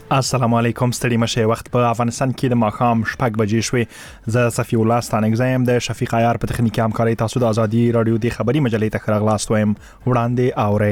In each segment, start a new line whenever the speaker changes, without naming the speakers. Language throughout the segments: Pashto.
السلام علیکم ستړي مشه وخت په افغانستان کې د ماښام 6 بجې شوې زه صفی الله ستانګزم د شفیق عیار په تخنیکی همکاري تاسو د ازادي رادیو د خبري مجلې ته خراغلاست وایم وړاندې اوري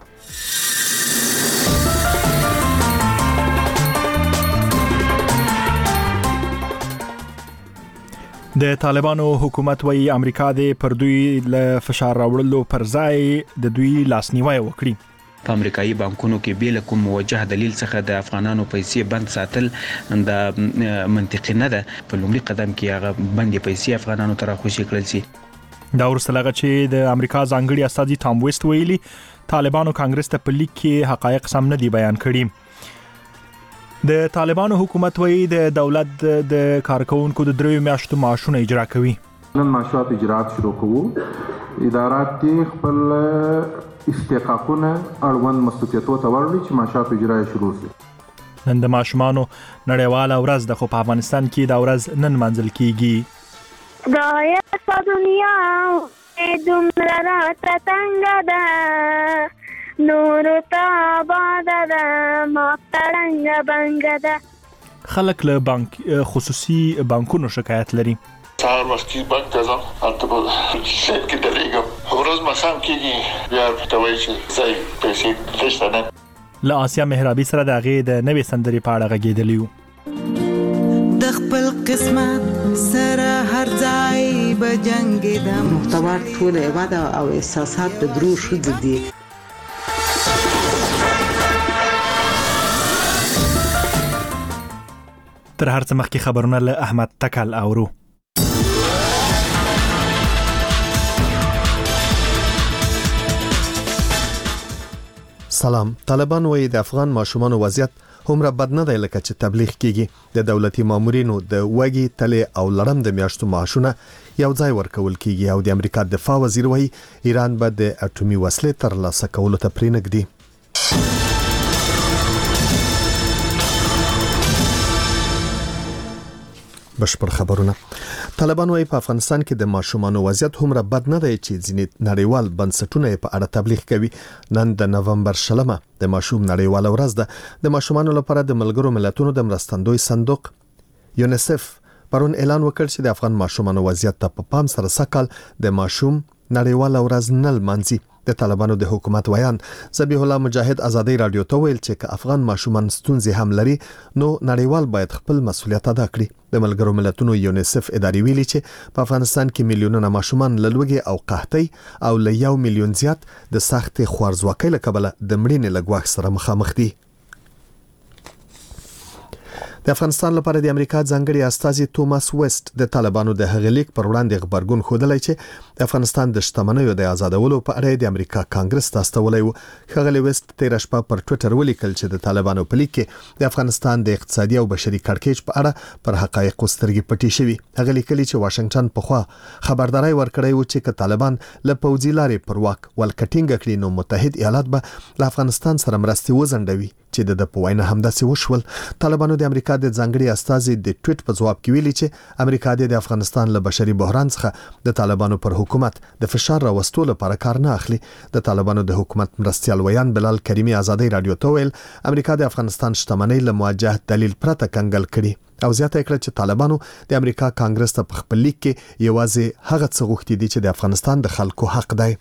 د طالبانو حکومت وی امریکا د پر دوی له فشار راوړلو پر ځای د دوی لاسنیوي وکړي
په امریکایي بانکونو کې بیل کوم موجه دلیل څخه د افغانانو پیسې بند ساتل د منطقي نه ده په لومړي قدم کې هغه بندي پیسې افغانانو ته راخوشي کړل شي
دا ورسره چې د امریکا ځانګړي استازي ټام ویسټ ویلي طالبانو کانګرس ته په لیک کې حقایق سم نه دي بیان کړي د طالبانو حکومت وی د دولت د کارکونکو د 3 میاشتو معاشونه اجرا کوي
نن معاشات اجرات شروع کوو ادارات کې خپل استحقاقونه اړوند مسؤلیتو ته ورلي چې معاشات اجرا شروع شي
نن د ماشومانو نړیواله ورځ د خو په افغانستان کې دا ورځ نن منځل کیږي
دا یا دنیا دومره راته څنګه ده نور ته آباد ده ما تړنګ بنګ ده
خلک له بانک خصوصي بانکونو شکایت لري
سهار وختي بانک ته ځم هلته به سیب کې درېږم ورځ ماښام کېږي بیا ورته وایي چې ځای پیسې نشته نن
له آسیا مهرابي سره د هغې د نوې سندرې په اړه غږېدلی وو
د خپل قسمت سره هر ځای به جنګېدم
محتوا ټول عبادت او احساسات د درو ښځو دي
تر هر څه مخکې خبرونه له احمد تکل اورو
سلام طالبان وایي د افغان ماشومان وضعیت همره بد نه دی لکه چې تبلیغ کیږي د دولتي مامورینو د وګي تلې او لړم د میاشتو معاشونه یو ځای ورکول کیږي او د امریکا دفاع وزیر وایي ایران به د اټومي وسلې تر لاسه کولو ته پرېنږدي بشپړ خبرونه طالبان وايي په افغانستان کې د ماشومانو وضعیت همره بد نه دی چې ځینې نړیوال بنسټونه په اړه تبلیغ کوي نن د نومبر شلمه د ماشوم نړیواله ورځ ده د ماشومانو لپاره د ملګرو ملتونو د مرستندوی صندوق یونیسف پرون اعلان وکړ چې د افغان ماشومانو وضعیت ته په پام سره سکهال د ماشوم نړیواله ورځ نل منځي د طالبانو د حکومت ویان ذبیح الله مجاهد ازادي رادیو ته ویل چې افغان ماشومان ستونزې هم لري نو نړیوال باید خپل مسؤلیت ادا کړي د ملګرو ملتونو یونیسف اداري ویلي چې په افغانستان کې میلیونونه ماشومان له لوږې او قحطۍ او له 1 میلیون زیات د سخت خوارځواکۍ له کبله د مړینې له ګواښ سره مخامخ دي د افغانستان لپاره د امریکا ځانګړي استازي توماس ویسټ د طالبانو د هغه لیک پر وړاندې خبرګون خوده چې د افغانستان د شتمنیو د آزادولو په اړه د امریکا کانګرس ته استولې و خغلی ویسټ تیر شپه پر ټوئیټر ولیکل چې د طالبانو په لیک کې د افغانستان د اقتصادي او بشري کړکېچ په اړه پر حقایقو سترګې پټې شوي هغه لیکلي چې واشنگټن په خوا خبرداري ورکړی و چې طالبان له پوځي لارې پر واک ولکټینګ کړي نو متحد ایالات به له افغانستان سره مرستې وزندوي چې د پوینه همداسې وشول طالبانو د امریکا د ځانګړي استازي د ټویټ په جواب کې ویلي چې امریکا د افغانستان له بشري بحران څخه د طالبانو پر حکومت د فشار راوستلو لپاره کار نه اخلي د طالبانو د حکومت مرستيال ویان بلال کریمی ازادي رادیو ته ویل امریکا د افغانستان شتمنۍ له موجه دلیل پرته کنګل کړي او زیاته کړه چې طالبانو د امریکا کانګرس ته په خپل لیک کې یوازې هغه څه غوښتي دي چې د افغانستان د خلکو حق دی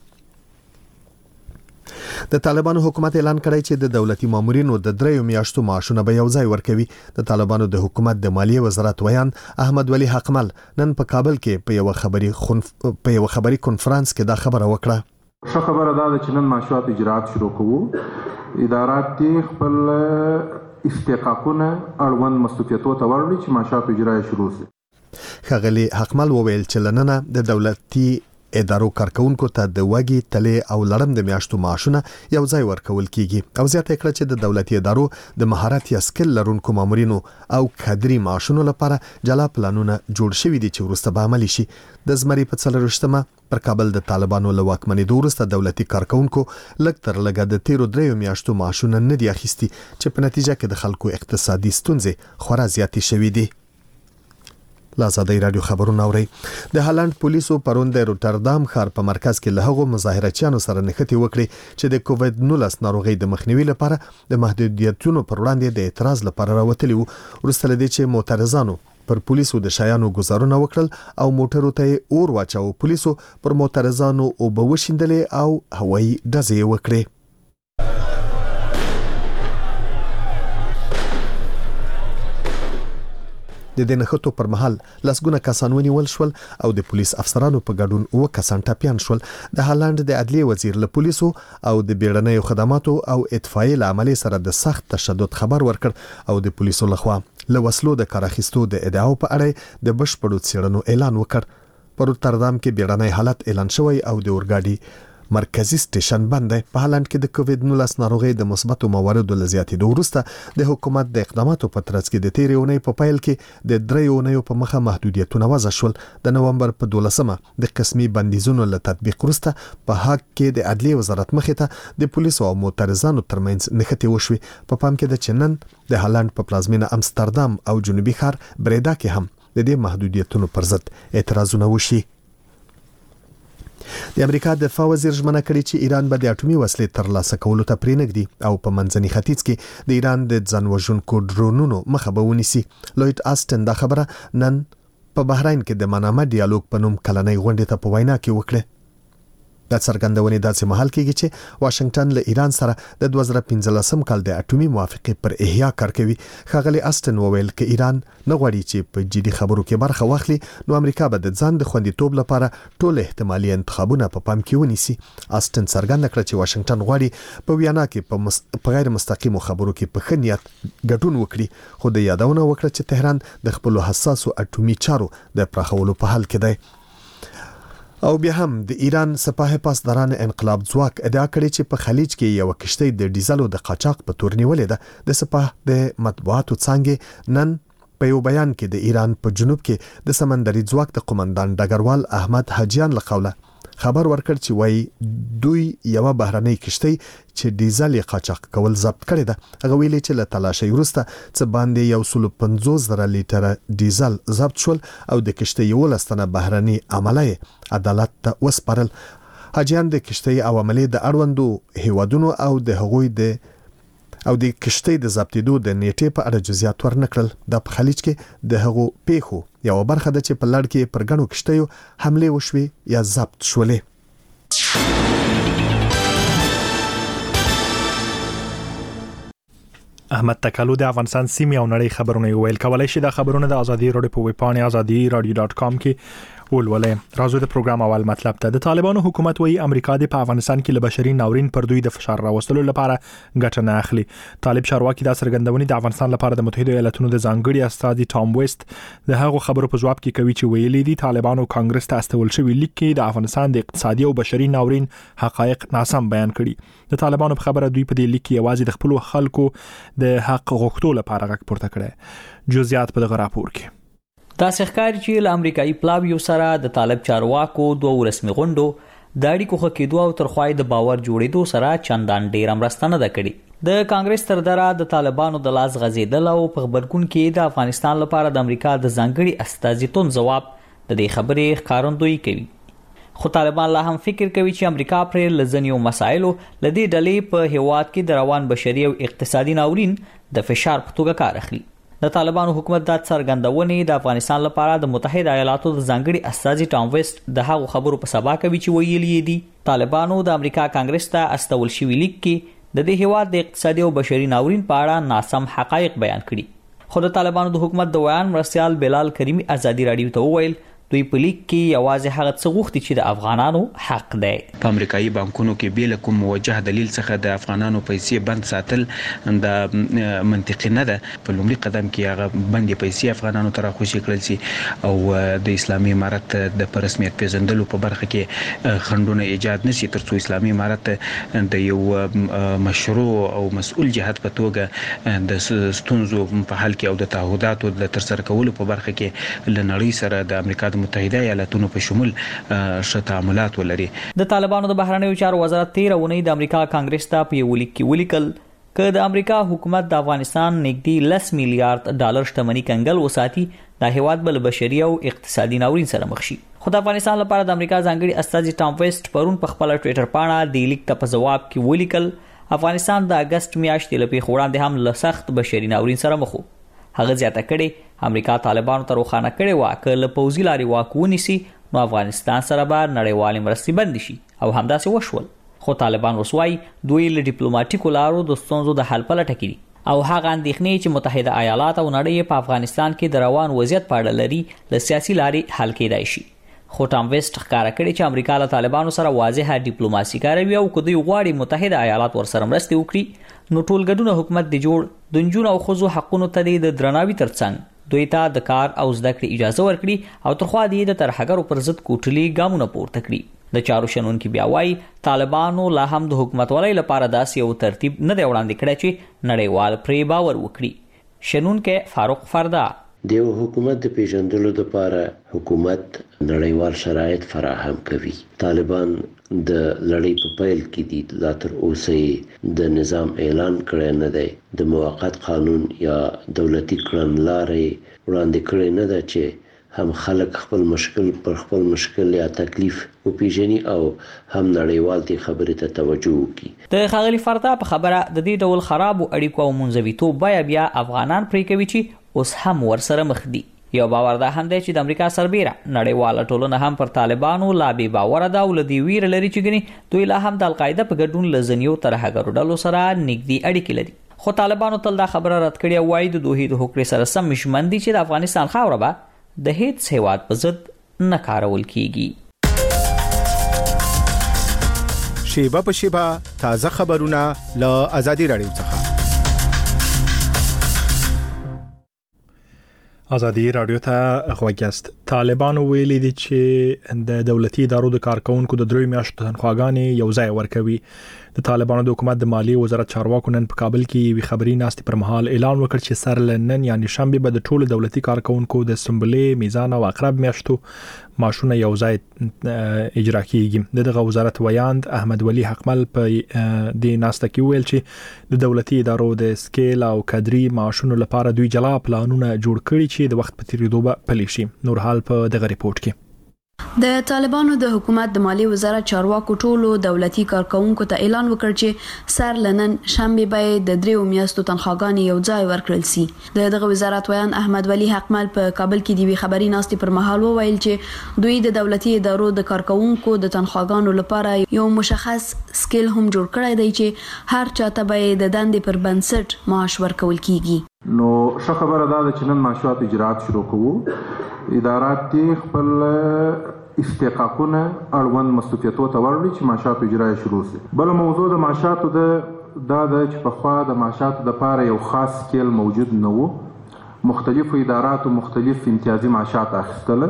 د طالبانو حکومت اعلان کړی چې د دولتي مامورینو د 3 میاشتو معاشونه به یو ځای ورکوي د طالبانو د حکومت د مالیې وزارت ویان احمد ولی حقمل نن په کابل کې په یو خبري کنفرانس کې دا خبره وکړه
ښه خبره ده چې نن معاشات اجرات شروع کوو ادارات کې خپل استحقاقونه اړوند مسؤلیتو ته ورلي چې معاشات اجرا شروع شي
خغلی حقمل وویل چې لننه د دولتي ادارو کارکونکو ته د وګي تلې او لړم د میاشتو معاشونه یو ځای ورکول کیږي او زیاته کړه چې د دولتي ادارو د مهارت یا سکل لرونکو مامورینو او کادري معاشونو لپاره جلا پلانونه جوړ شوي دي چې ورسته به عملي شي د زمري په 4 پر کابل د طالبانو له واکمنۍ ورسته دولتي کارکونکو لږ تر لږه د 13 میاشتو معاشونه نه دي اخیستي چې په نتیجه کې د خلکو اقتصادي ستونزې خورا زیاتې شوې دي لازادي رادیو خبرونه اوري. د هالند پولیسو پرون د روټردام ښار په مرکز کې له هغو مظاهرچیانو سره نښتې وکړي چې د کووډ 19 ناروغي د مخنیوي لپاره د محدودیتونو پر وړاندې د اعتراض لپاره راوتلي وو. وروسته لدې چې معترضانو پر پولیسو د شایانو گزارونه وکړل او موټرو ته اور واچاو. پولیسو پر معترضانو او بوشیندلې او هوایي ډزې وکړې. د دې نښتو پر مهال لسګونه کسان ونیول شول او د پولیس افسرانو په ګډون 9 کسان ټپيان شول. د هالند د عدلیه وزیر له پولیسو او د بیړنیو خدماتو او اطفائیې له عملې سره د سخت تشدد خبر ورکړ او د پولیسو لخوا له وسلو د کار اخیستو د ادعاو په اړه د بشپړو څېړنو اعلان وکړ. په روټردام کې بیړنی حالت اعلان شوی او د اورګاډي مرکزی سټیشن بند دی. په هالند کې د کووډ 19 ناروغي د مثبتو مواردو له زیاتېدو وروسته د حکومت د اقداماتو په ترڅ کې د تیرې اونۍ په پیل کې د 3 اونیو په مخه محدودیتونه وضع شول. د نومبر په 12مه د قسمي بندیزونو له تطبیق وروسته په هاګ کې د عدلیه وزارت مخې ته د پولیسو او معترضانو ترمنځ نښتې وشوي. په پام کې د چنن د هالند په پلازمینه امستردام او جنوبي ښار بریدا کې هم د دې محدودیتونو پر ضد اعتراضونه وشي. د امریکا دفاع وزیر ژمنه کړې چې ایران به د اټومي وسلې ترلاسه کولو ته پرېنږدي او په منځني ختیځ کې د ایران د ځانوژونکو ډرونونو مخه به ونیسي. لوید آستن دا خبره نن په بحرین کې د منامه ډیالوګ په نوم کلنۍ غونډې ته په وینا کې وکړه. د څرګندونې داسې مهال کېږي چې واشنگټن له ایران سره د 2015 کال د اټومي موافقې پر احیا کار کوي. ښاغلي آستن وویل چې ایران نه غواړي چې په جدي خبرو کې برخه واخلي نو امریکا به د ځان د خوندیتوب لپاره ټول احتمالي انتخابونه په پام کې ونیسي. آستن څرګنده کړه چې واشنگټن غواړي په ویانا کې په غیر مستقیمو خبرو کې په ښه نیت ګډون وکړي، خو د یادونه وکړه چې تهران د خپل حساسو اټومي چارو د پراخولو په حال کې دی. او بیا هم د ایران سپاه پاسداران انقلاب ځواک ادعا کړې چې په خلیج کې یو کشتۍ د ډیزلو د قاچاق په تور نیولې ده. د سپاه د مطبوعاتو څانګې نن په یو بیان کې د ایران په جنوب کې د سمندري ځواک د قومندان ډګروال احمد حاجیان له قوله خبر ورکړ چې وایي دوی یو بهرنۍ کشتۍ چې ډیزل قاچاق کول ضبط کړی ده. هغه ویلي چې له تلاشۍ وروسته څه باندې 150,000 لیټره ډیزل ضبط شول او د کشتۍ 11 تنه بهرني عمله عدالت ته وسپارل. حاجیان د کشتۍ او عملې د اړوندو هیوادونو او د هغوی د کشتۍ د ضبطېدو د نیټې په اړه جزئیات ورنکړل. د په خلیج کې د هغو پیښو یو برخه ده چې په لړ کې پر ګڼو کشتیو حمله وشوي یا ضبط شولې.
احمد تکلو د افغانستان سیمې او نړۍ خبرونه ویل. کولای شي د خبرونه د ازادي رادیو په ویب پاڼه azadi.radio.com کې ولولې. راځو د پروګرام اول مطلب ته. د طالبانو حکومت وایي امریکا د په افغانستان کې له بشري ناورین پر دوی د فشار راوستلو لپاره ګټه نه اخلي. طالب چارواکي د څرګندونې د افغانستان لپاره د متحده ایالاتونو د ځانګړي استازي ټام ویست د هغو خبرو په جواب کې کوي چې ویلي دي طالبانو کانګرس ته استول شوی لیک کې د افغانستان د اقتصادي او بشري ناورین حقایق ناسم بیان کړي. د طالبانو په خبره دوی په دې لیک کې یوازې د خپل خلکو د حق غوښتلو لپاره غږ پورته کړي. جزئیات په دغه راپور کې.
دا ښکاري چې له امریکایي پلاویو سره د طالب چارواکو دوه رسمي غونډو د اړیکو ښه کېدو او ترخوای د باور جوړېدو سره چندان ډیر مرسته نه ده کړې. د کانګرس تر ډېره د طالبانو د لاس غځېدل او په خبرګون کې د افغانستان لپاره د امریکا د ځانګړي استازیتون ځواب د دې خبرې ښکارندویي کوي. خو طالبان لا هم فکر کوي چې امریکا پر لزنیو مسایلو لدې ډلې په هیواد کې د روان بشري او اقتصادي ناورین د فشار په توګه کار اخلي. د طالبانو حکومت د څرګندونې د افغانستان لپاره د متحده ایالاتو د ځانګړي استازي ټام ویست د هغو خبرو په سبا کوي چې ویلي دي طالبانو د امریکا کانګرس ته استول شوی لیک کې د دې هیواد د اقتصادي او بشري ناورین په اړه ناسم حقایق بیان کړي. خو د طالبانو د حکومت د بیان مرسیال بلال کریمی ازادي رادیو ته وویل دوی په لیک کې یوازې هغه څه غوښتي چې د افغانانو حق دی.
په امریکایي بانکونو کې بیل کوم موجه دلیل څخه د افغانانو پیسې بند ساتل د منطقي نه ده. په لومړي قدم کې هغه بندي پیسې افغانانو ته راخوشي کړل شي او د اسلامي امارت د رسمیت پیژندلو په برخه کې خنډونه ایجاد نشي ترڅو اسلامي امارت د یو مشروع او مسؤل جهت په توګه د ستونزو په حل کې او د تعهداتو د ترسره کولو په برخه کې لنړی سره د امریکا متحده ایالاتونو په شمول ښه تعاملات ولري.
د طالبانو د بهرنیو چارو وزارت 13 اونۍ د امریکا کانګرس ته په یو لیک کې ولیکل که د امریکا حکومت د افغانستان نږدې 10 میلیارډ ډالر شتمنۍ کنګل وساتي د هیواد بل بشري او اقتصادي ناورین سره مخ شي. خو د افغانستان لپاره د امریکا ځانګړي استازي ټام ویسټ پرون په خپل ټوئیټر پاڼه د لیک ته په جواب کې ولیکل افغانستان د اگست میاشتې لپاره خوړاندې هم له سخت بشري ناورین سره مخ وو. هغه زیاته کړي امریکا طالبانو ته روښانه کړي و چې له پوځي لارې واک ونیسي نو افغانستان سره به نړیوالې مرستې بند شي او همداسې وشول. خو طالبان وسوای دوی له ډیپلوماټیکو لارو د ستونزو د حل په لټه کې دي او هغه اندېښنې چې متحده ایالات او نړۍ په افغانستان کې د روان وضعیت په اړه لري له سیاسي لارې حل کېدای شي. خو ټام ویسټ ښکاره کړي چې امریکا له طالبانو سره واضحه ډیپلوماسي کوي او که دوی غواړي متحده ایالات ورسره مرسته وکړي نو ټولګډونه حکومت دی جوړ د نجونو او ښځو حقونو ته د درناوي ترڅنګ دوی ته د کار او زده کړې اجازه ورکړي او ترخوا دی د ترهګرو پر ضد کوټلي ګامونه پورته کړي. د چارو شنونکو بیا وایي طالبانو لا هم د حکومت ولای لپاره داسې یو ترتیب نه دی وړاندې کړی چې نړیوال پرې باور وکړي. شنونکو فاروق فردا
د حکومت د پیژندلو لپاره حکومت نړیوال شرایط فراهم کوي. طالبان د لړۍ په پیل کې دي لا تر اوسه د نظام اعلان کړی نه دی. د موقت قانون یا دولتي کړنلارې وړاندې کړی نه ده چې هم خلک خپل مشکل پر خپل مشکل یا تکلیف وپیژني او هم نړیوال دې خبرې ته توجه وکړي.
د ښاغلي فردا په خبره د دې ډول خرابو اړیکو او منځویتوب بیا افغانان پرې کوي چې اوس هم ورسره مخ دي. یو باور دا هم دی چې د امریکا سربیره نړیواله ټولنه هم پر طالبانو لا بې باوره ده او له دې ویره لري چې ګنې دوی لا هم د القاعده په ګډون له ځینو ترهګرو ډلو سره نږدې اړیکې لري. خو طالبانو تل دا خبره رد کړې او وایي د دوی د حکومت سره سم ژمن دي چې د افغانستان خاوره به د هیڅ هیواد په ضد نه کارول کیږي.
شیبه په شیبه تازه خبرونه له آزادي رادیو څخه.
آزادي رادیو ته غوږیاست. طالبانو ویلي دي چې د دولتي ادارو د کارکونکو د 3 میاشتو تنخواګانې یو ځای ورکوي. د طالبانو د حکومت د مالیې وزارت چارواکو نن په کابل کې وی خبري ناستې پر مهال اعلان وکړ چې سر لنن یعنی شنبه به د ټولو دولتي کارکونکو د سنبلې میزان او اقرب میاشتو معاشونه یو ځای اجرا کیږي. دغه وزارت ویاند احمد ولی حقمل په د ناسته کې ویل چې د دولتي ادارو د سکیل او کادري معاشونو لپاره دوی جلا پلانونه جوړ کړي چې د وخت په تیریدو به پلي شي. نور حال په دغه ریپورت کې
د طالبانو د حکومت د مالی وزارت چارواکو ټولو دولتي کارکونکو ته اعلان وکړ چې سر لنن شنبه به د 3 میاشتو تنخواګانې یو ځای ورکړل شي. دغه وزارت ویان احمد ولی حقمل په کابل کې دی خبري ناستې پر مهال وویل چې دوی د دولتي ادارو د کارکونکو د تنخواګانو لپاره یو مشخص سکیل هم جوړ کړی دی چې هر چاته به د دندې پر بنسټ معاش ورکول کیږي.
نو ښه خبره ده چې نن معاشات اجرات شروع کوو. ادارات دې خپل استحقاقونه اړوند مستوفیتو ته ورړي چې معاشات اجرا شروع شي. بل موضوع د معاشاتو د چې په خوا د معاشاتو د لپاره یو خاص سکیل موجود نه وو. مختلفو اداراتو مختلف امتیازي معاشات اخیستل.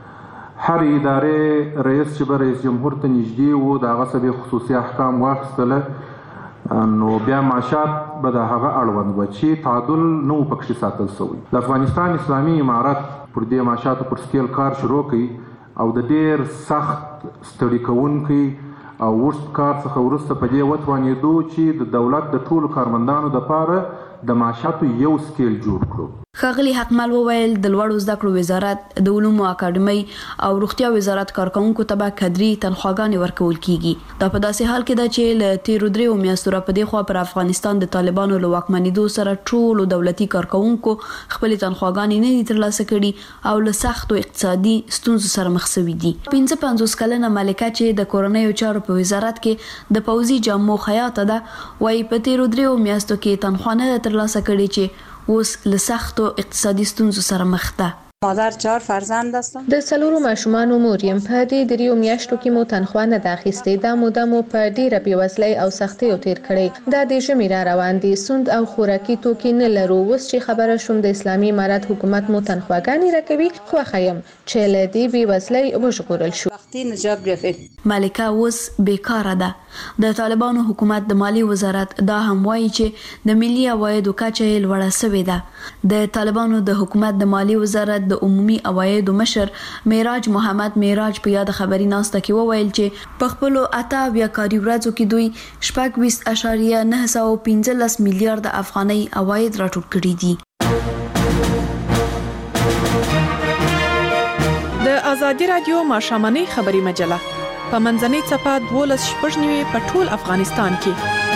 هر ادارې رئیس چې به رئیس جمهور ته نږدې وو د هغه څخه خصوصي احکام واخیستل نو بیا معاشات به د هغه اړوند و چې تعادل نو پکې ساتل شوی. د افغانستان اسلامي امارت پر دې معاشاتو پر سکیل کار شروع کړي او د ډیر سخت ستړي کوونکي او ورست کار څخه ورسته په دې وتوانېدو چې د دولت د ټولو کارمندانو لپاره د معاشاتو یو سکیل جوړ کړو.
ښاغلي حقمل وویل د لوړو زده کړو وزارت د علومو اکاډمۍ او روغتیا وزارت کارکونکو ته به کادري تنخواګانې ورکول کیږي. دا په داسې حال کې ده چې له تیرو 3 میاشتو را په دې خوا پر افغانستان د طالبانو له واکمنېدو سره ټولو دولتي کارکونکو خپل تنخواګانې نه دي ترلاسه کړي او له سختو اقتصادي ستونزو سره مخ شوي دي. 55 کلنه ملکه چې د کورنیو چارو په وزارت کې د پوځي جامو خیاطه ده وايي په تیرو 3 میاشتو کې تنخوا نه ترلاسه کړي چې اوس له سختو اقتصادي ستونزو سره مخ ده.
مادر 4 فرزند هستم.
د څلورو ماشومان مور یم. په دې 3 میاشتو کې مو تنخوا نه ده اخیستې. دا موده مو په ډیره بېوزلۍ او سختۍ تیر کړې. دا د ژمي را روان دي. سوند او خوراکي توکي نه لرو. اوس چې خبره شوم د اسلامي امارت حکومت مو تنخواګانې راکوي خوښه یم چې له دې بېوزلۍ وژغورل شو.
ملکه اوس بیکاره ده. د طالبانو حکومت د مالی وزارت دا هم وایي چې د ملي عوایدو کچه لوړه شوې ده. د طالبانو د حکومت د مالی وزارت د د عمومي عوایدو مشر معراج محمد معراج په یاد خبري ناسته کې وویل چې په خپل 8 کاري ورځو کې دوی 26.915 میلیارډ افغانۍ عواید راټول کړي دي.
د ازادي رادیو ماشامنۍ خبري مجله په منځنۍ صفه 12 په ټول افغانستان کې.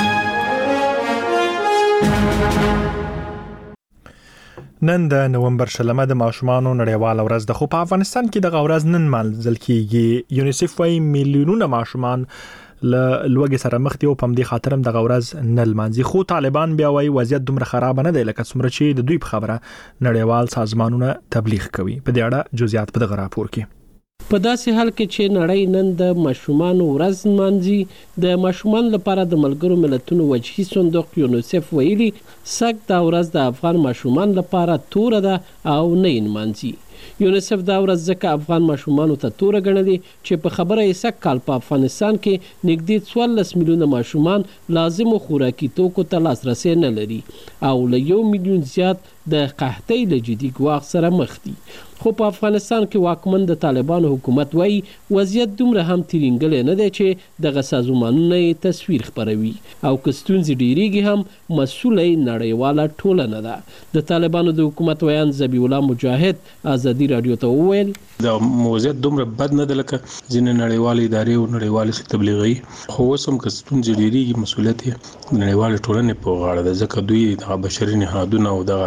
نن د نومبر 20 د ماشومانو نړیواله ورځ ده، خو په افغانستان کې د غورز نن مانځل کیږي. یونیسف وايي میلیونونه ماشومان له لوږې سره مخ دي او په دې خاطر هم د غورز نه لمانځي. خو طالبان بیا وايي وضعیت دومره خراب نه دی لکه څومره چې د دوی په خبره نړیوال سازمانونه تبلیغ کوي. په دې اړه جزئیات په دغه راپور کې.
په داسې حال کې چې نړۍ نن د ماشومانو ورځ نمانځي، د ماشومان لپاره د ملګرو ملتونو وجهي صندوق یونیسف ویلي سږ دا ورځ د افغان ماشومان لپاره توره ده او نه یې نمانځي. یونیسف دا ورځ ځکه افغان ماشومانو ته توره ګڼلې چې په خبره یې سږ کال په افغانستان کې نږدې 14 میلیونه ماشومان لازمو خوراکي توکو ته لاسرسی نه لري او له 1 میلیون زیات د قحطۍ له جدي ګواښ سره مخ دي. خو په افغانستان کې واکمن د طالبانو حکومت وایي وضعیت دومره هم تیرینګلی نه دی چې دغه سازمانونه یې تصویر خپروي او که ستونزې ډیریږي هم مسؤله یې نړیواله ټولنه ده. د طالبانو د حکومت ویان ذبیح الله مجاهد ازادي رادیو ته وویل
دا وضعیت دومره بد نه ده لکه ځینې نړیوالې ادارې او نړیوالې تبلیغي، خو اوس هم که ستونزې ډیریږي مسؤلیت یې نړیوالې ټولنې په غاړه ده، ځکه دوی د بشري نهادونه او د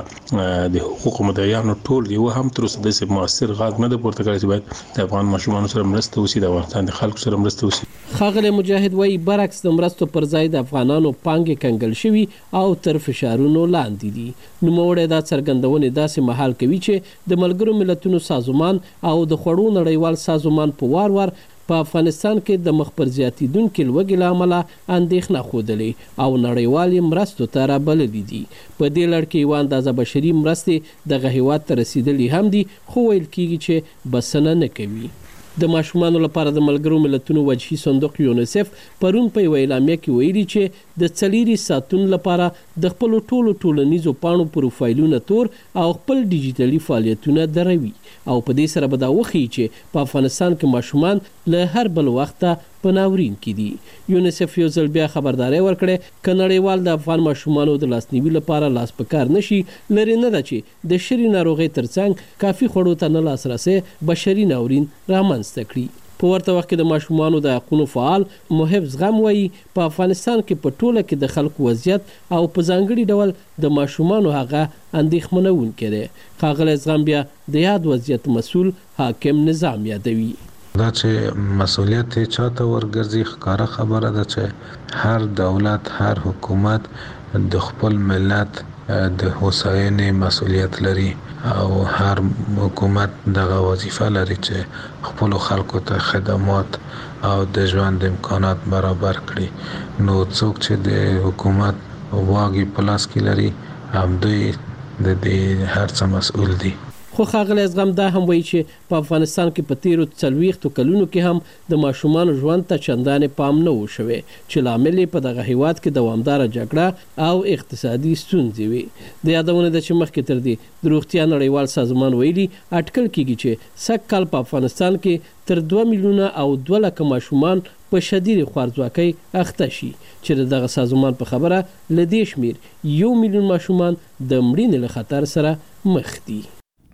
حقوقو مدعیانو ټول یو هم تر اوسه داسې مؤثر غږ نه ده پورته کړی چې باید د افغان ماشومانو سره مرسته وشي، د افغانستان د خلکو سره مرسته وشي.
ښاغلی مجاهد وایي برعکس د مرستو پر ځای د افغانانو پانګې کنګل شوي او تر فشارونو لاندې دي. نوموړی دا څرګندونې داسې مهال کوي چې د ملګرو ملتونو سازمان او د خوړو نړیوال سازمان په وار وار په افغانستان کې د مخ پر زیاتېدونکې لوږې له امله اندېښنه ښودلې او نړیوالې مرستو ته رابللي دي. په دې لړ کې یوه اندازه بشري مرستې دغه هیواد ته رسېدلي هم دي، خو ویل کېږي چې بسنه نه کوي. د ماشومانو لپاره د ملګرو ملتونو وجهي صندوق یونیسف پرون په یوه اعلامیه کې ویلي چې د څليري ساتون لپاره د خپلو ټولو ټولنیزو پاڼو پروفایلونه تور او خپل ډیجیټلي فعالیتونه دروي او په دې سره به دا وښیي چې په افغانستان کې ماشومان له هر بل وخته په ناورین کې دي. یونیسف یو ځل بیا خبرداری ورکړې که نړیوال د افغان ماشومانو د لاسنیوي لپاره لاس په کار نشي، لرې نه ده چې د شري ناروغۍ ترڅنګ کافي خوړو ته نه لاسرسی بشري ناورین رامنځته کړي. په ورته وخت کې د ماشومانو د حقونو فعال محب زغم وایي په افغانستان کې په ټوله کې د خلکو وضعیت او په ځانګړي ډول د ماشومانو هغه اندېښمنونکی دی. ښاغلی زغم بیا د یاد وضعیت مسؤل حاکم نظام یادوي.
دا چې مسؤلیت چاته ورګرځي ښکاره خبره ده چې هر دولت هر حکومت د خپل ملت د هوساینې مسؤلیت لري او هر حکومت دغه وظیفه لري چې خپل خلکو ته خدمات او د ژوند امکانات برابر کړي. نو څوک چې د حکومت واګي پلاس کې لري هم دوی د دې هر څه مسؤل دي.
خو ښاغلی زغم دا هم وایي چې په افغانستان کې په تیرو 40 کلونو کې هم د ماشومانو ژوند ته چندانې پام نه و شوی چې لامل یې په دغه هیواد کې دوامداره جګړه او اقتصادي ستونزې وي. د یادونه ده چې مخکې تر دې د روغتیا نړیوال سازمان ویلي اټکل کېږي چې سږ کال په افغانستان کې تر 2 میلیونه او 2 لکه ماشومان په شدید خوارځواکۍ اخته شي چې دغه سازمان په خبره له دې شمیر 1 میلیون ماشومان د مړینې له خطر سره مخ دي.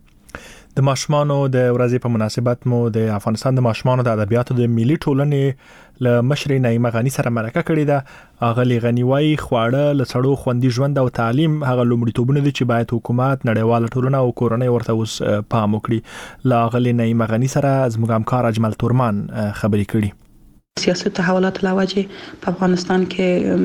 د ماشومانو د ورځې په مناسبت مو د افغانستان د ماشومانو د ادبیاتو د ملي ټولنې له مشرې نعیمه غني سره مرکه کړې ده. اغلی غني وايي خواړه له سړو خوندي ژوند او تعلیم هغه لومړیتوبونه دي چې باید حکومت نړیواله ټولنه او کورنۍ ورته اوس پام وکړي. له اغلی نعیمه غني سره زموږ همکار اجمل تورمان خبرې کړي.
سیاست تحولات لوجه په افغانستان کې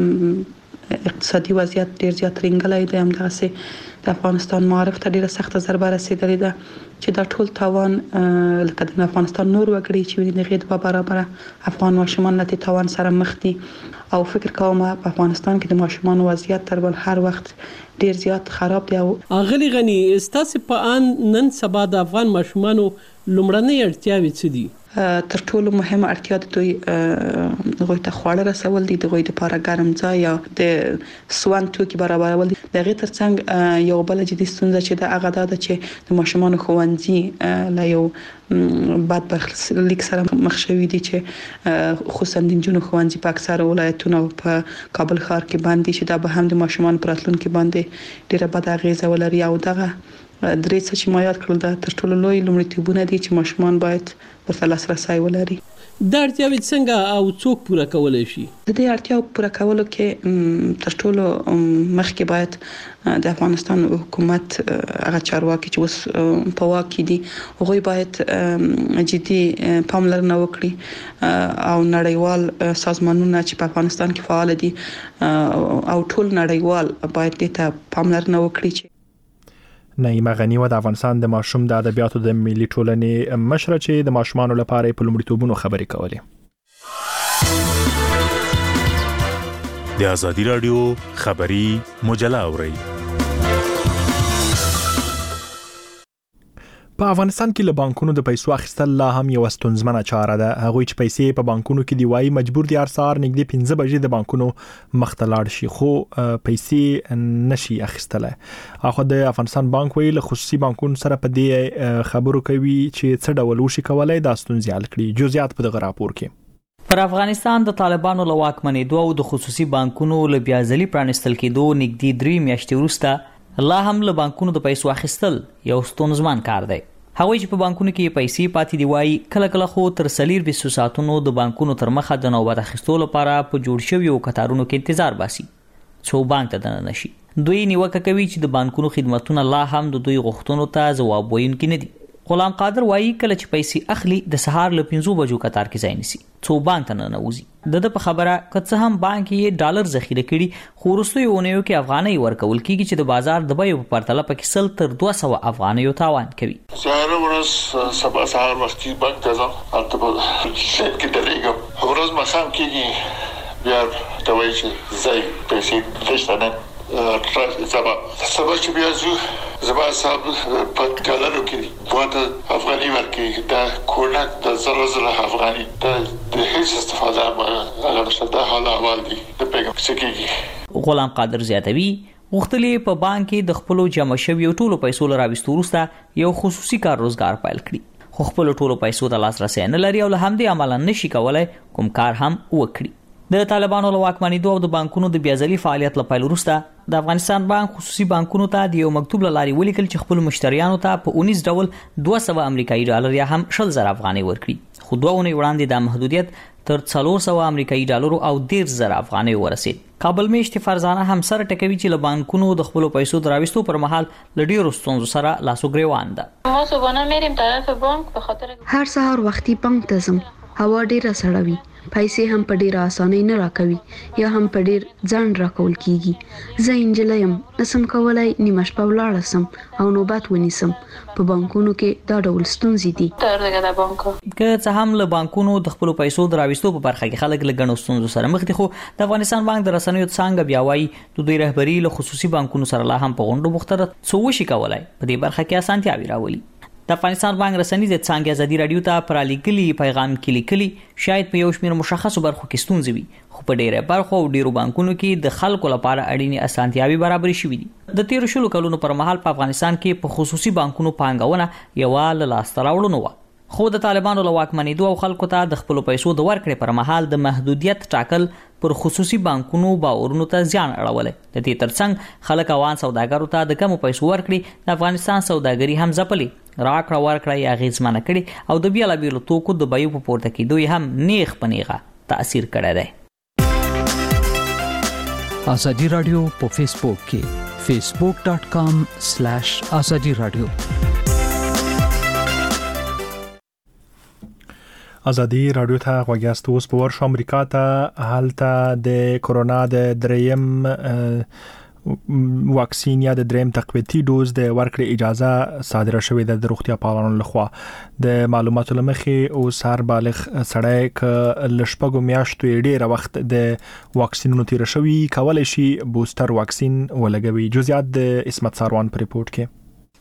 اقتصادي وضعیت ډیر زیات رنګلای دی. همدغسې د افغانستان معارف ته ډیره سخته ضربه رسیدلې ده چې دا ټول تاوان لکه د افغانستان نور وګړي چې د غیر برابر افغان ماشومان له تاوان سره مخ دي او فکر کوم په افغانستان کې د ماشومان وضعیت تر بل هر وخت ډیر زیات خراب دی.
اغلی غني ستاسو په ان نن سبا د افغان ماشومانو لومړنۍ اړتیاوې څه دي؟
تر ټولو مهمه اړتیا د دوی غوښه ته خواړه رسول دي، د غوښې لپاره ګرم ځای یا د سوان توکي برابرول دي. د غیر ترڅنګ یو بل جدي ستونزه چې د هغه ده چې د ماشومان ښوونځي لا یو بعد برخلیک سره مخ شوي دي چې خصوصا د جنونو ښوونځي په اکثره ولایتونو په کابل ښار کې باندې چې دا به هم د ماشومان پر راتلونکي باندې ډیره بد اغیزه ولري. او دغه درې څه چې ما یاد کړل دا تر ټولو لوی لومړیتوبونه دي چې ماشومان باید ورته لاسرسی ولري.
د اړتیاوې څنګه او څوک پوره کولای شي؟ د
دې اړتیاو پوره کولو کې تر ټولو مخکې باید د افغانستان حکومت هغه چارواکي چې اوس په واک کې دي هغوی باید جدي پاملرنه وکړي او نړیوال سازمانونه چې په افغانستان کې فعال دي او ټول نړیوال باید دې ته پاملرنه وکړي چې
نعیمه غنی و د افغانستان د ماشوم د ادبیاتو د ملي ټولنې مشره چې د ماشومانو لپاره په لومړیتوبونو خبرې کولې.
د ازادي رادیو خبري مجله اوري.
په افغانستان کې له بانکونو د پیسو اخیستل لا هم یو ستونزمنه چاره ده. هغوی چې پیسې په بانکونو کې دی وایي مجبور دي ارسار نږدې 15 بجې د بانکونو مخ ته لاړ شي خو پیسې نشي اخیستلای. اخو د افغانستان بانک ویل خصوصي بانکونو سره په دې خبرو کوي چې څه ډول وشي کولای دا ستونزې حل کړي. جزئیات په دغه راپور کې.
پر افغانستان د طالبانو له واکمنېدو او د خصوصي بانکونو له بیا ځلي پرانستل کېدو نږدې 3 میاشتې وروسته لا هم له بانکونو د پیسو اخیستل یو ستونزمن کار دی. هغوی چې په بانکونو کې پیسې پاتې دی وایي کله کله خو تر 24 ساعتونو د بانکونو تر مخه د نوبت اخیستو لپاره په جوړ شویو کتارونو کې انتظار باسي څو بانک ته دننه شي. دوی نیوکه کوي چې د بانکونو خدماتونه لا هم د دوی غوښتنو ته ځواب ویونکي نه دي. غلام قادر وایي کله چې پیسې اخلي د سهار له 5 بجو کتار کې ځای نیسي څو بانک ته نه وځي. د په خبره کڅ هم بانک یې ډالر ذخیره کړي خو وروستیو اونیو کې افغانۍ ورکول کیږي چې د بازار د بیو په پرتله پکې 100 تر 200 افغانیو تاوان کوي.
سهار ورځ سبا سهار وختي بانک ته ځم البته شپ کې درېږم ورځ مخام کېږي بیا توای چې ځای پیسې دشته نه سبا چې بیا زو زما صاحب په ډالرو کې بوته افغاني ورکړي دا کونک د زره افغاني د هیڅ استفاده هغه نشته. دا حال احوال دي د پیغام سکیږي.
غلام قادر زیاتوي غوښتلې په بانک کې د خپل جمع شوی ټولو پیسو لراوستو وروسته یو خصوصي کار روزګار پیل کړي خو خپل ټولو پیسو ته لاسرسي نه لري او له همدې عملا نشي کولای کوم کار هم وکړي. د طالبانو له واکمنېدو او د بانکونو د بیازلي فعالیت له پیل وروسته د افغانستان بانک خصوصي بانکونو ته د یو مکتوب لاري ولیکل چې خپل مشتریانو ته په 19 ډول 200 امریکایي ډالر یا هم 10000 افغانۍ ورکړي خو دوه ونې وړاندې د محدودیت تر 400 امریکایي ډالر او 10000 افغانۍ ورسید. کابل میشت فرزانه هم سره ټکوي چې له بانکونو د خپل پیسو دراوستو پر مهال ل ډیرو ستونزو سره لاسو گریوان ده.
ما صبحانه میریم طرف بانک به خاطر
هر سهار وختي بانک ته ځم هوا ډیره سړه وي پیسې هم په ډیره اسانۍ نه راکوي یا هم په ډیر ځان راکول کیږي. زه انجلیم نسم کولای نیمه شپه ولاړ سم او نوبت ونیسم. په بانکونو کې دا ډول ستونزې دي.
تر دغه د بانکو
که څه هم له بانکونو د خپل پیسو دراوستو په برخه کې خلک له غنو ستونزو سره مخ دي خو د افغانستان بانک د رسنیو څنګه بیا وایي د دوی رهبری له خصوصي بانکونو سره لا هم په غونډو مختلف څه وشي کولای په دې برخه کې اسانتیاوي راولي. د افغانستان بانک رسنۍ د څنګه ازادي رادیو ته پرالیکلي پیغام کې لیکلي شاید په یو شمېر مشخصو برخو کې ستونزې وي خو په ډیره برخو او ډیرو بانکونو کې د خلکو لپاره اړینې اسانتیاوي برابر شوي دي. د 13 کلونو پر مهال په افغانستان کې په خصوصي بانکونو پانګونه یو لاسته راوړنه و خو د طالبانو له واکمنېدو او خلکو ته د خپل پیسو د ورکړې پر مهال د محدودیت ټاکل پر خصوصي بانکونو باورونو ته زیان اړولی. د دې ترڅنګ خلک اوان سوداګرو ته د کم پیسو ورکړي د افغانستان سوداګري هم ځپلي راکړه ورکړه یا اغیزمنه کړي او د بیلابیلو توکو د بیو په پورته کېدو هم نیغ په نیغه تاثیر کړی دی.
ازادي رادیو په فیسبوک کې facebook.com/azadi radio.
ازادي رادیو ته غوږیاست. اوس په ورش امریکا ته حالته د کرونا د دریم واکسین یا د دریم تقویتي ډوز د ورکړې اجازه صادره شوې ده د روغتیا پالانو لخوا. د معلوماتو لمخې اوس هر بالغ سړی ک لشپږو میاشتو ډیره وخت د واکسینونو تیر شوی کولای شي بوستر واکسین ولګوي. جزئیات د اسمت ساروان په ریپورت کې.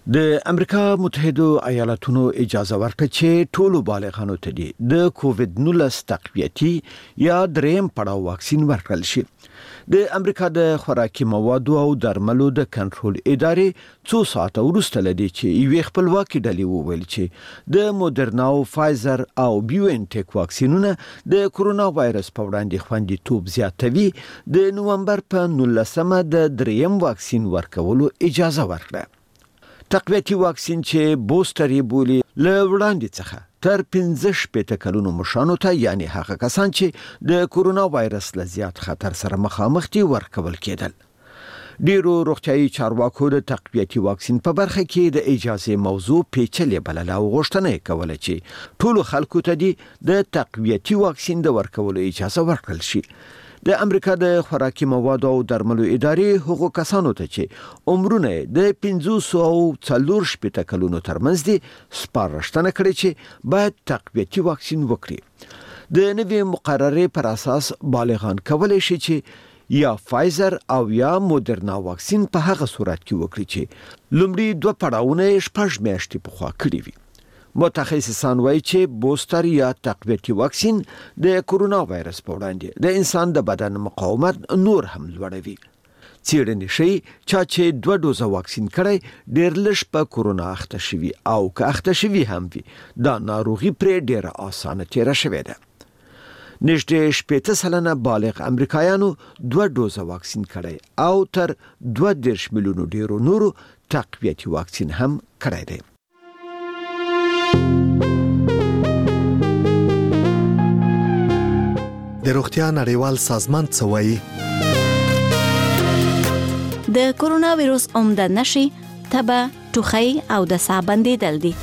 د امریکا متحده ایالاتونو اجازه ورکړه چې ټولو بالغانو ته د کووډ-19 تقویتي یا دریم پړاو واکسین ورکړل شي. د امریکا د خوراکي موادو او درملو د کنټرول ادارې 2 ساعته وروسته لدی چې یو خپلواکي ډلې وویل چې د مودرنا او فایزر او بیوانټیک واکسینونه د کرونا وایرس په وړاندې خوندیتوب زیاتوي. د نومبر په 19مه د دریم واکسین ورکولو اجازه ورکړه. تقویتي واکسین چې بوستر یې بولی له وړاندې څخه تر 15 کلونو مشانو ته یعنی هغه کسان چې د کرونا وایرس له زیات خطر سره مخامخ دي ورکول کېدل. ډیرو روغتیايي چارواکو د تقویتي واکسین په برخه کې د اجازه موضوع پیچلې بلله او غوښتنه کوله چې ټولو خلکو ته د تقویتي واکسین د ورکولو اجازه ورکړل شي. د امریکا د خوراکي موادو او درملو ادارې هغو کسانو ته چې عمرونه د 500 او 4 کلونو ترمنځ دي سپارښتنه کړې چې باید تقویتي واکسین وکړي. د نوې مقررې پر اساس بالغان کولی شي چې یا فایزر او یا مودرنا واکسین په هغه صورت کې وکړي چې لومړی 2 پړاوونه 6 میاشتې پخوا کړی وي. متخصصان وایي چې بوستر یا تقویتي واکسین د کرونا وایرس په وړاندې د انسان د بدن مقاومت نور هم لوړوي. څېړنې ښيي چې 2 ډوزه واکسین کړی ډېر لږ په کرونا اخته شوي او که اخته شوي هم وي دا ناروغي پرې ډېره اسانه تیره شوې ده. نږدې 80% بالغ امریکایانو 2 ډوزه واکسین کړی او تر 2.5 میلیونو ډیرو نورو تقویتي واکسین هم کړی دی.
د روغتیا نړیوال سازمان څه وایي؟
د کرونا وایروس عمده نشي تبه، ټوخی او د ساه بندیدل دي.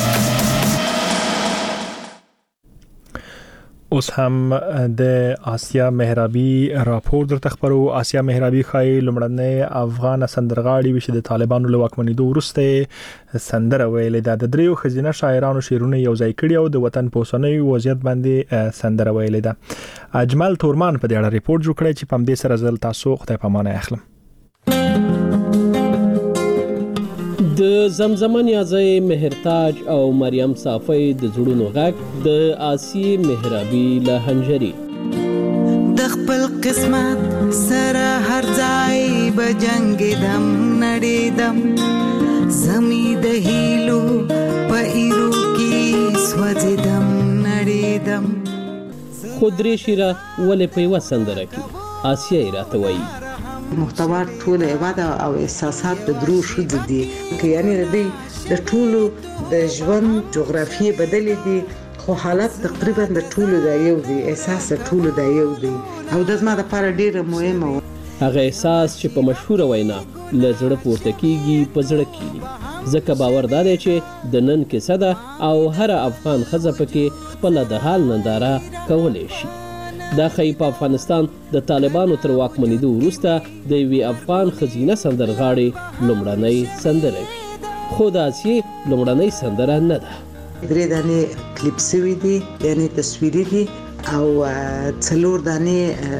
اوس هم د آسیا مهرابي راپور درته خبرو. آسیا مهرابي خای لمړنۍ افغان سندرغاړي وشي د طالبانو له واکمنېدو وروسته سندره ویلې ده. د دریو خزینه شاعرانو شعرونه یو ځای کړي او د وطن پوسنۍ وضعیت باندې سندره ویلې ده. اجمل تورمان په دې اړه ریپورت جوړ کړی چې په دې سره زل تاسو خدای پامانه اخلم.
د زمزمه نیازی مهرتاج او مریم صافی د زړونو غږ د آسی مهرابي له هنجري
د خپل قسمت سره هر ځای به جنگیدم نړیدم زمي د هیلو په ایرو کې سوځیدم نړیدم.
خودري شیره ولې په یوه سندره کې آسیا یې راته وایي.
محتوا ټول عبادت او احساسات د درو شود دي که یعنی د ټولو د ژوند جغرافیه بدلې دي خو حالت تقریبا د ټولو د یو دي، احساس د ټولو د یو دي او د زما لپاره ډیره مهمه و.
هغه احساس چې په مشهوره وینا له زړه پورته کیږي په زړه کې ځکه باور دا دی چې د نن کیسه ده او هر افغان ښځه پکې خپله د حال ننداره کولی شي. دا ښایي په افغانستان د طالبانو تر واکمنېدو وروسته د یوې افغان ښځینه سندرغاړې لومړنۍ سندره وي، خو د آسیې لومړنۍ سندره نه ده.
3 دانې کلیپ سوي دي یعنی تصویري دي او 4 دانې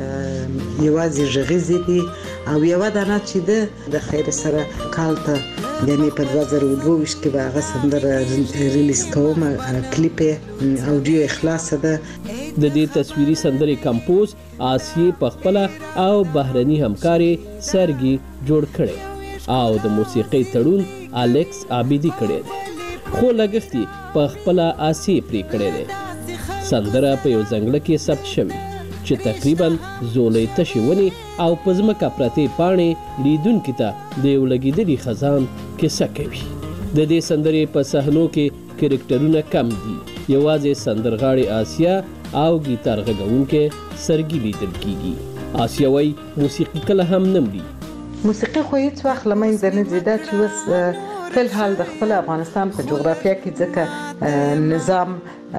یوازې غږیزې دي او یوه دانه چې د خیر سره کال ته یعنی په 2022 کې به هغه سندره ریلیز کوم. کلیپ اوډیو اخلاص ده.
د دې تصویري سندرې کمپوز آسیې په خپله او بهرني همکاري سرګي جوړ کړي او د موسیقۍ تړون الکس عابدي کړی دی، خو لګښت یې په خپله آسیې پرې کړی دی. سندره په یو ځنګله کې ثبت شوې چې تقریبا زولۍ تشې ونې او په ځمکه پرتې پاڼې لیدونکي ته د یو لګېدلي خزان کیسه کوي. د دې سندرې په صحنو کې کرکټرونه کم دي، یوازې سندرغاړې آسیا او ګیتار غږونکې سرګي لیدل کیږي. آسیا وایي موسیقي کله هم نه مري.
موسیقي خو هیڅ وخت له منځه نه ځي. دا چې اوس فی الحال د خپل افغانستان په جغرافیه کې ځکه نظام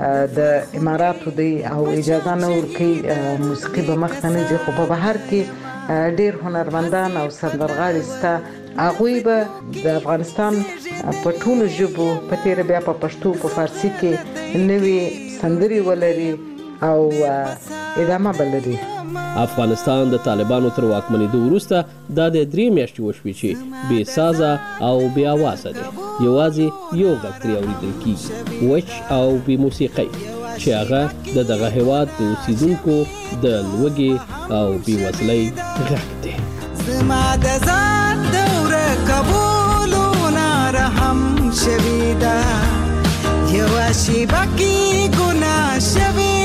د اماراتو دی او اجازه نه ورکوي موسیقي به مخ ته نه ځي، خو په بهر کې ډېر هنرمندان او سندرغاړي شته. هغوی به د افغانستان په ټولو ژبو په تېره بیا په پښتو په فارسي کې نوې سندرې ولري او ادامه به لري.
افغانستان د طالبانو تر واکمنېدو وروسته دا د 3 میاشتې وشوې چې بې سازه او بې اوازه دی. یوازې یو غږ ترې اورېدل کېږي، وچ او بې موسیقۍ، چې هغه د دغه هېواد د اوسیدونکو د لوږې او بېوزلۍ غږ دی.
زما د ځان دوره قبولونه رحم شوي ده، یوه شېبه کې ګناه شوې